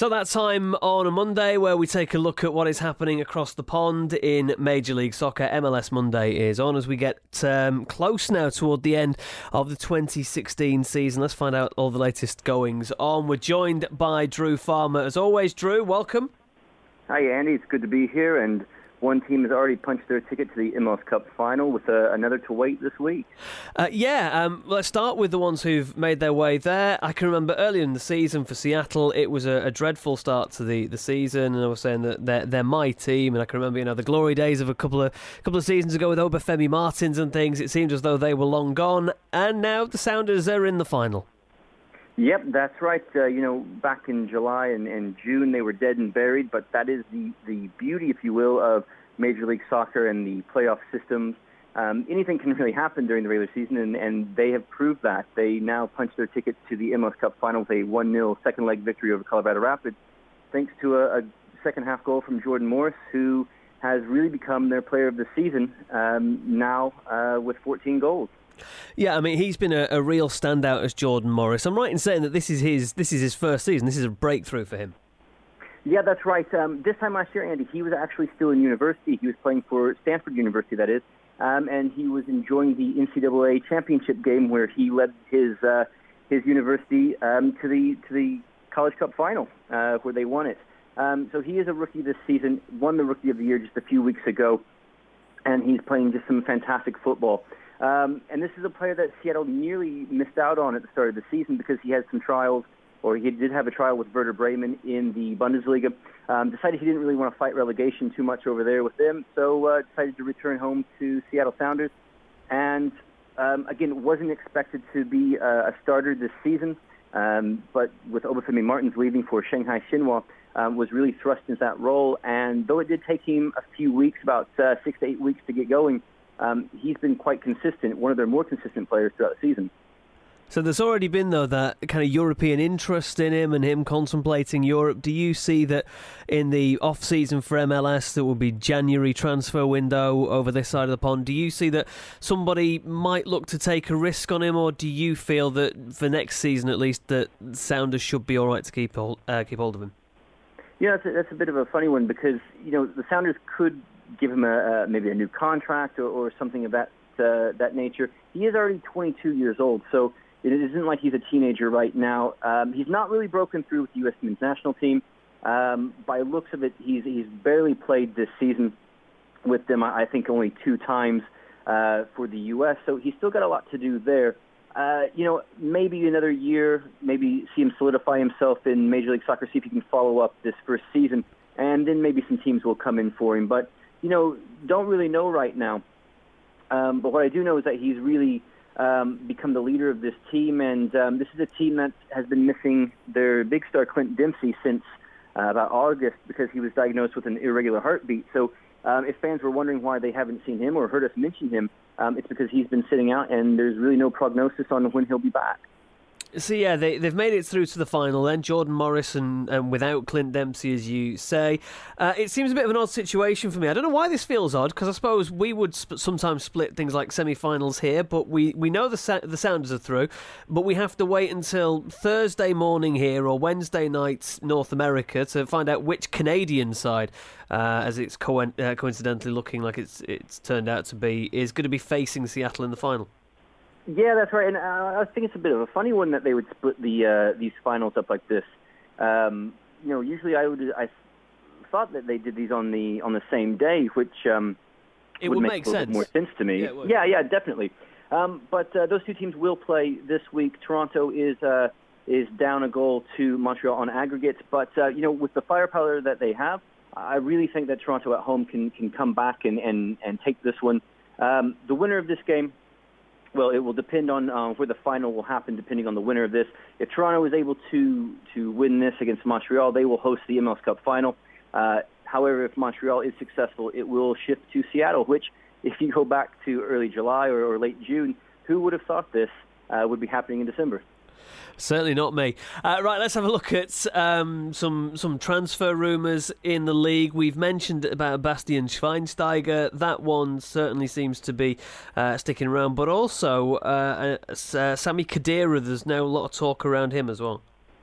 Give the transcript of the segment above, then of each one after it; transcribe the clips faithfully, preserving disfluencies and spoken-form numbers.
So that time on a Monday where we take a look at what is happening across the pond in Major League Soccer. M L S Monday is on as we get um, close now toward the end of the twenty sixteen season. Let's find out all the latest goings on. We're joined by Drew Farmer. As always, Drew, welcome. Hi, Andy. It's good to be here. And one team has already punched their ticket to the Immos Cup final with uh, another to wait this week. Uh, yeah, um, let's start with the ones who've made their way there. I can remember earlier in the season for Seattle, it was a, a dreadful start to the, the season, and I was saying that they're, they're my team, and I can remember, you know, the glory days of a couple of couple of seasons ago with Obafemi Martins and things. It seemed as though they were long gone, and now the Sounders are in the final. Yep, that's right. Uh, you know, back in July and, and June, they were dead and buried, but that is the, the beauty, if you will, of Major League Soccer and the playoff systems. Um, anything can really happen during the regular season, and, and they have proved that. They now punched their ticket to the Immos Cup final with a one nil second-leg victory over Colorado Rapids, thanks to a, a second-half goal from Jordan Morris, who has really become their player of the season um, now uh, with fourteen goals. Yeah, I mean, he's been a, a real standout as Jordan Morris. I'm right in saying that this is his this is his first season. This is a breakthrough for him. Yeah, that's right. Um, this time last year, Andy, he was actually still in university. He was playing for Stanford University, that is, um, and he was enjoying the N C double A championship game where he led his uh, his university um, to the to the College Cup final, uh, where they won it. Um, so he is a rookie this season, won the Rookie of the Year just a few weeks ago, and he's playing just some fantastic football. Um, and this is a player that Seattle nearly missed out on at the start of the season because he had some trials, or he did have a trial with Werder Bremen in the Bundesliga. Um, decided he didn't really want to fight relegation too much over there with them, so uh, decided to return home to Seattle Sounders. And um, again, wasn't expected to be uh, a starter this season, um, but with Obafemi Martins leaving for Shanghai Shenhua, um, was really thrust into that role. And though it did take him a few weeks, about uh, six to eight weeks to get going, Um, he's been quite consistent, one of their more consistent players throughout the season. So there's already been, though, that kind of European interest in him and him contemplating Europe. Do you see that in the off-season for M L S, there will be January transfer window over this side of the pond? Do you see that somebody might look to take a risk on him, or do you feel that for next season at least that Sounders should be all right to keep hold, uh, keep hold of him? Yeah, that's a, that's a bit of a funny one because, you know, the Sounders could give him a, uh, maybe a new contract or, or something of that uh, that nature. He is already twenty-two years old, so it isn't like he's a teenager right now. Um, he's not really broken through with the U S men's national team. Um, by looks of it, he's he's barely played this season with them, I think only two times uh, for the U S, so he's still got a lot to do there. Uh, you know, maybe another year, maybe see him solidify himself in Major League Soccer, see if he can follow up this first season, and then maybe some teams will come in for him. But you know, don't really know right now. Um, but what I do know is that he's really um, become the leader of this team, and um, this is a team that has been missing their big star Clint Dempsey since uh, about August because he was diagnosed with an irregular heartbeat. So um, if fans were wondering why they haven't seen him or heard us mention him, um, it's because he's been sitting out, and there's really no prognosis on when he'll be back. So yeah, they, they've made it through to the final then, Jordan Morris and, and without Clint Dempsey, as you say. Uh, it seems a bit of an odd situation for me. I don't know why this feels odd, because I suppose we would sp- sometimes split things like semi-finals here, but we, we know the sa- the Sounders are through, but we have to wait until Thursday morning here or Wednesday night North America to find out which Canadian side, uh, as it's co- uh, coincidentally looking like it's it's turned out to be, is going to be facing Seattle in the final. Yeah, that's right, and uh, I think it's a bit of a funny one that they would split the uh, these finals up like this. Um, you know, usually I would I thought that they did these on the on the same day, which um, it would, would make, make a little sense. bit more sense to me. Yeah, it would. yeah, yeah, definitely. Um, but uh, those two teams will play this week. Toronto is uh, is down a goal to Montreal on aggregate, but uh, you know, with the firepower that they have, I really think that Toronto at home can can come back and and, and take this one. Um, the winner of this game. Well, it will depend on uh, where the final will happen, depending on the winner of this. If Toronto is able to to win this against Montreal, they will host the M L S Cup final. Uh, however, if Montreal is successful, it will shift to Seattle, which, if you go back to early July or, or late June, who would have thought this uh, would be happening in December? Certainly not me. Uh, right, let's have a look at um, some some transfer rumours in the league. We've mentioned about Bastian Schweinsteiger. That one certainly seems to be uh, sticking around. But also, uh, uh, Sami Khedira, there's now a lot of talk around him as well.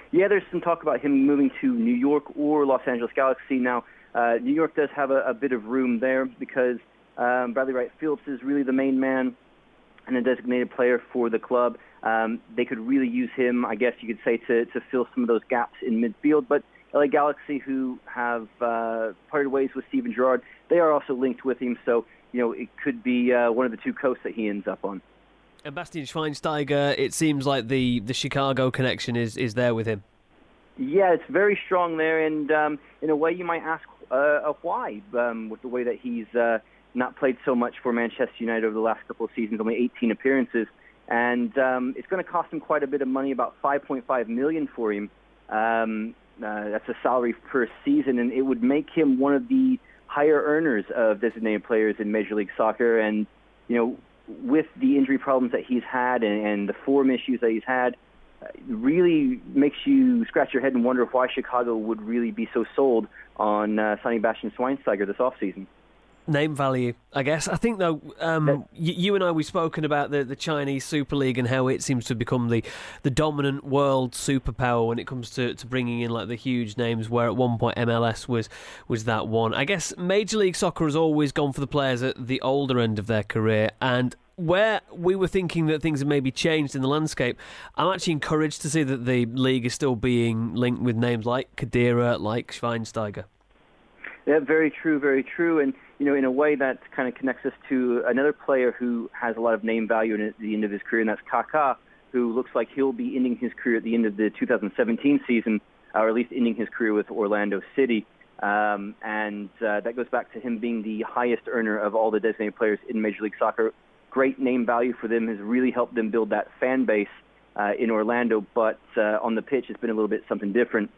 Yeah, there's some talk about him moving to New York or Los Angeles Galaxy. Now, uh, New York does have a, a bit of room there because um, Bradley Wright Phillips is really the main man and a designated player for the club. Um, they could really use him, I guess you could say, to, to fill some of those gaps in midfield. But L A Galaxy, who have uh, parted ways with Steven Gerrard, they are also linked with him. So, you know, it could be uh, one of the two coasts that he ends up on. And Bastian Schweinsteiger, it seems like the, the Chicago connection is, is there with him. Yeah, it's very strong there, and um, in a way you might ask uh, why, um, with the way that he's uh, not played so much for Manchester United over the last couple of seasons, only eighteen appearances, and um, it's going to cost him quite a bit of money, about five point five million dollars for him. Um, uh, that's a salary per season, and it would make him one of the higher earners of designated players in Major League Soccer, and, you know, with the injury problems that he's had and, and the form issues that he's had, uh, really makes you scratch your head and wonder why Chicago would really be so sold on uh, signing Bastian Schweinsteiger this offseason. Name value, I guess. I think, though, um, that, you, you and I, we've spoken about the, the Chinese Super League and how it seems to become the, the dominant world superpower when it comes to, to bringing in like the huge names, where at one point M L S was, was that one. I guess Major League Soccer has always gone for the players at the older end of their career, and where we were thinking that things have maybe changed in the landscape, I'm actually encouraged to see that the league is still being linked with names like Khedira, like Schweinsteiger. Yeah, very true, very true. And, you know, in a way that kind of connects us to another player who has a lot of name value at the end of his career, and that's Kaká, who looks like he'll be ending his career at the end of the two thousand seventeen season, or at least ending his career with Orlando City. Um, and uh, that goes back to him being the highest earner of all the designated players in Major League Soccer. Great name value for them, has really helped them build that fan base uh, in Orlando, but uh, on the pitch it's been a little bit something different.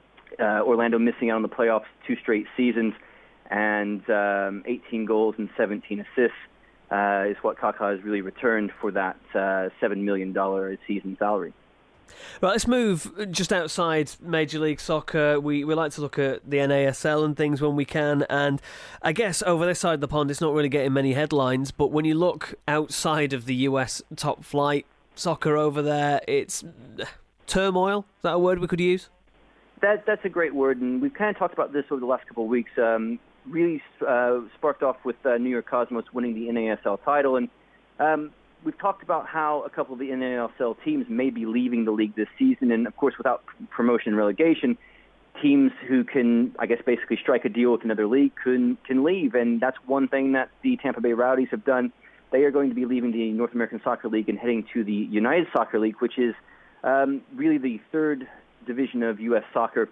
Uh, Orlando missing out on the playoffs two straight seasons, and um, eighteen goals and seventeen assists uh, is what Kaká has really returned for that uh, seven million dollars a season salary. Right, let's move just outside Major League Soccer. We we like to look at the N A S L and things when we can, and I guess over this side of the pond it's not really getting many headlines, but when you look outside of the U S top flight soccer over there, it's turmoil. Is that a word we could use? That That's a great word, and we've kind of talked about this over the last couple of weeks. Um, really uh, sparked off with uh, New York Cosmos winning the N A S L title, and um, we've talked about how a couple of the N A S L teams may be leaving the league this season, and of course without promotion and relegation, teams who can, I guess, basically strike a deal with another league can, can leave, and that's one thing that the Tampa Bay Rowdies have done. They are going to be leaving the North American Soccer League and heading to the United Soccer League, which is um, really the third division of U S soccer.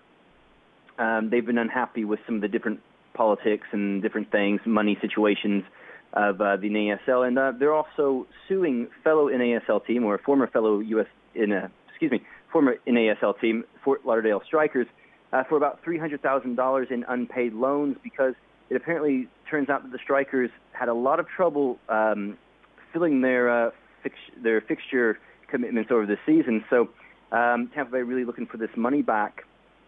Um, they've been unhappy with some of the different politics and different things, money situations of uh, the N A S L, and uh, they're also suing fellow N A S L team or former fellow U S in a, excuse me former N A S L team, Fort Lauderdale Strikers, uh, for about three hundred thousand dollars in unpaid loans, because it apparently turns out that the Strikers had a lot of trouble um, filling their uh, fix- their fixture commitments over the season. So um, Tampa Bay really looking for this money back,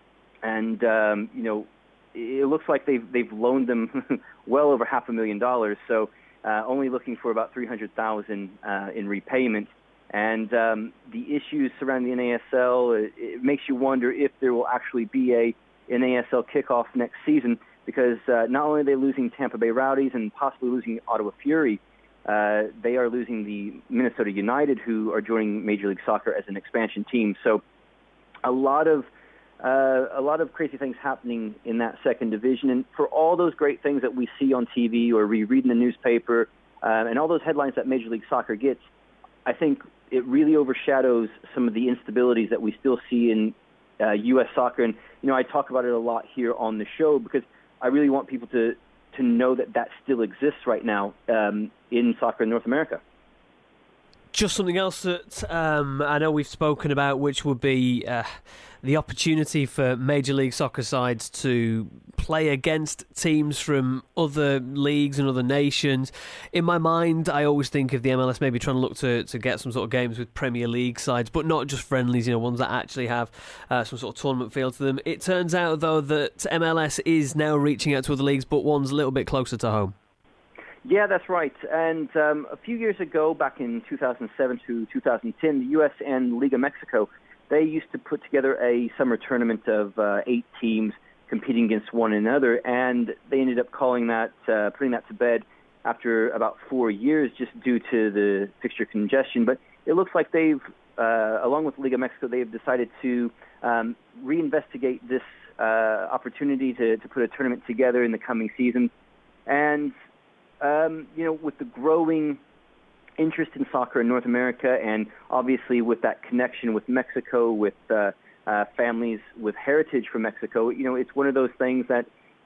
and um, you know. It looks like they've they've loaned them well over half a million dollars, so uh, only looking for about three hundred thousand uh, in repayment. And um, the issues surrounding the N A S L, it, it makes you wonder if there will actually be a N A S L kickoff next season, because uh, not only are they losing Tampa Bay Rowdies and possibly losing Ottawa Fury, uh, they are losing the Minnesota United, who are joining Major League Soccer as an expansion team. So a lot of Uh, a lot of crazy things happening in that second division. And for all those great things that we see on T V or we read in the newspaper uh, and all those headlines that Major League Soccer gets, I think it really overshadows some of the instabilities that we still see in uh, U S soccer. And, you know, I talk about it a lot here on the show because I really want people to, to know that that still exists right now um, in soccer in North America. Just something else that um, I know we've spoken about, which would be uh, the opportunity for Major League Soccer sides to play against teams from other leagues and other nations. In my mind, I always think of the M L S maybe trying to look to, to get some sort of games with Premier League sides, but not just friendlies, you know, ones that actually have uh, some sort of tournament feel to them. It turns out, though, that M L S is now reaching out to other leagues, but one's a little bit closer to home. Yeah, that's right. And um, a few years ago, back in two thousand seven to two thousand ten, the U S and Liga Mexico, they used to put together a summer tournament of uh, eight teams competing against one another, and they ended up calling that, uh, putting that to bed after about four years just due to the fixture congestion. But it looks like they've, uh, along with Liga Mexico, they've decided to um, reinvestigate this uh, opportunity to, to put a tournament together in the coming season. And, um, you know, with the growing interest in soccer in North America, and obviously with that connection with Mexico, with uh, uh, families with heritage from Mexico, you know, it's one of those things that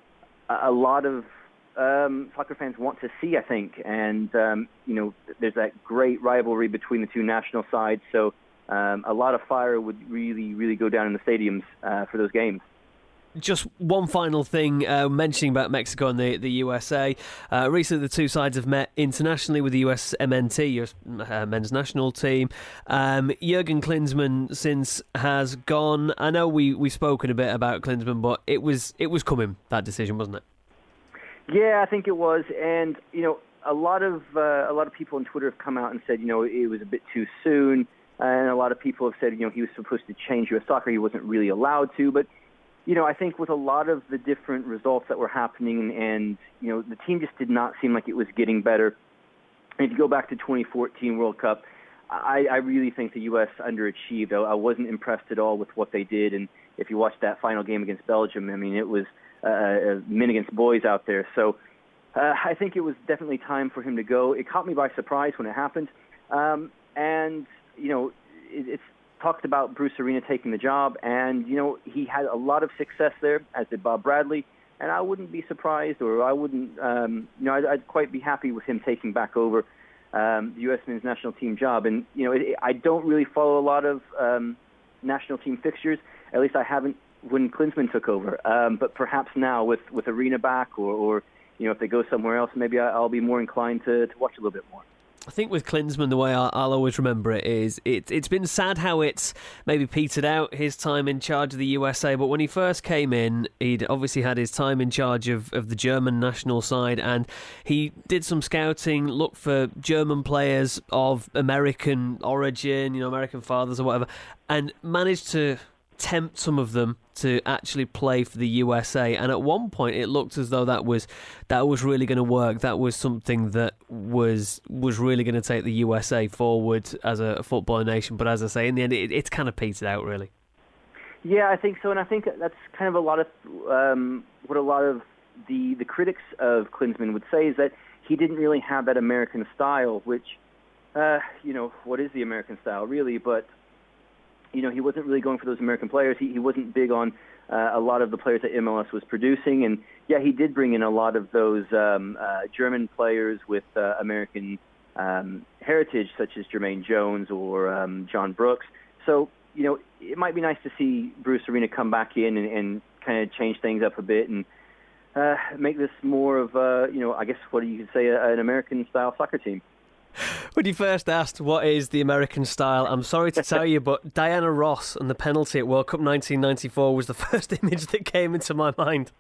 a, a lot of um, soccer fans want to see, I think. And, um, you know, there's that great rivalry between the two national sides. So um, a lot of fire would really, really go down in the stadiums uh, for those games. Just one final thing, uh, mentioning about Mexico and the, the U S A. Uh, recently, the two sides have met internationally with the U S M N T, U S uh, men's national team. Um, Jurgen Klinsmann since has gone. I know we we've spoken a bit about Klinsmann, but it was it was coming, that decision, wasn't it? Yeah, I think it was, and you know, a lot of uh, a lot of people on Twitter have come out and said, you know, it was a bit too soon, and a lot of people have said, you know, he was supposed to change U S soccer, he wasn't really allowed to, but. You know, I think with a lot of the different results that were happening, and, you know, the team just did not seem like it was getting better. And if you go back to twenty fourteen World Cup, I, I really think the U S underachieved. I, I wasn't impressed at all with what they did. And if you watched that final game against Belgium, I mean, it was uh, men against boys out there. So uh, I think it was definitely time for him to go. It caught me by surprise when it happened. Um, and, you know, it, it's talked about Bruce Arena taking the job, and, you know, he had a lot of success there, as did Bob Bradley, and I wouldn't be surprised, or I wouldn't, um, you know, I'd, I'd quite be happy with him taking back over um, the U S men's national team job. And, you know, it, it, I don't really follow a lot of um, national team fixtures, at least I haven't when Klinsmann took over, um, but perhaps now with, with Arena back, or, or, you know, if they go somewhere else, maybe I, I'll be more inclined to, to watch a little bit more. I think with Klinsmann, the way I'll, I'll always remember it is it, it's been sad how it's maybe petered out, his time in charge of the U S A, but when he first came in, he'd obviously had his time in charge of, of the German national side, and he did some scouting, looked for German players of American origin, you know, American fathers or whatever, and managed to tempt some of them to actually play for the U S A. And at one point it looked as though that was that was really going to work. That was something that was was really going to take the U S A forward as a football nation. But as I say, in the end it, it's kind of petered out, really. Yeah, I think so, and I think that's kind of a lot of um, what a lot of the the critics of Klinsmann would say is that he didn't really have that American style, which uh, you know, what is the American style really? But you know, he wasn't really going for those American players. He, he wasn't big on uh, a lot of the players that M L S was producing. And, yeah, he did bring in a lot of those um, uh, German players with uh, American um, heritage, such as Jermaine Jones or um, John Brooks. So, you know, it might be nice to see Bruce Arena come back in and, and kind of change things up a bit and uh, make this more of, uh, you know, I guess what you could say, an American-style soccer team. When you first asked what is the American style, I'm sorry to tell you, but Diana Ross and the penalty at World Cup nineteen ninety-four was the first image that came into my mind.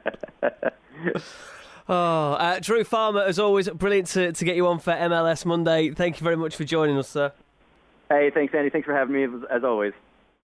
oh, uh, Drew Farmer, as always, brilliant to, to get you on for M L S Monday. Thank you very much for joining us, sir. Hey, thanks, Andy. Thanks for having me, as always.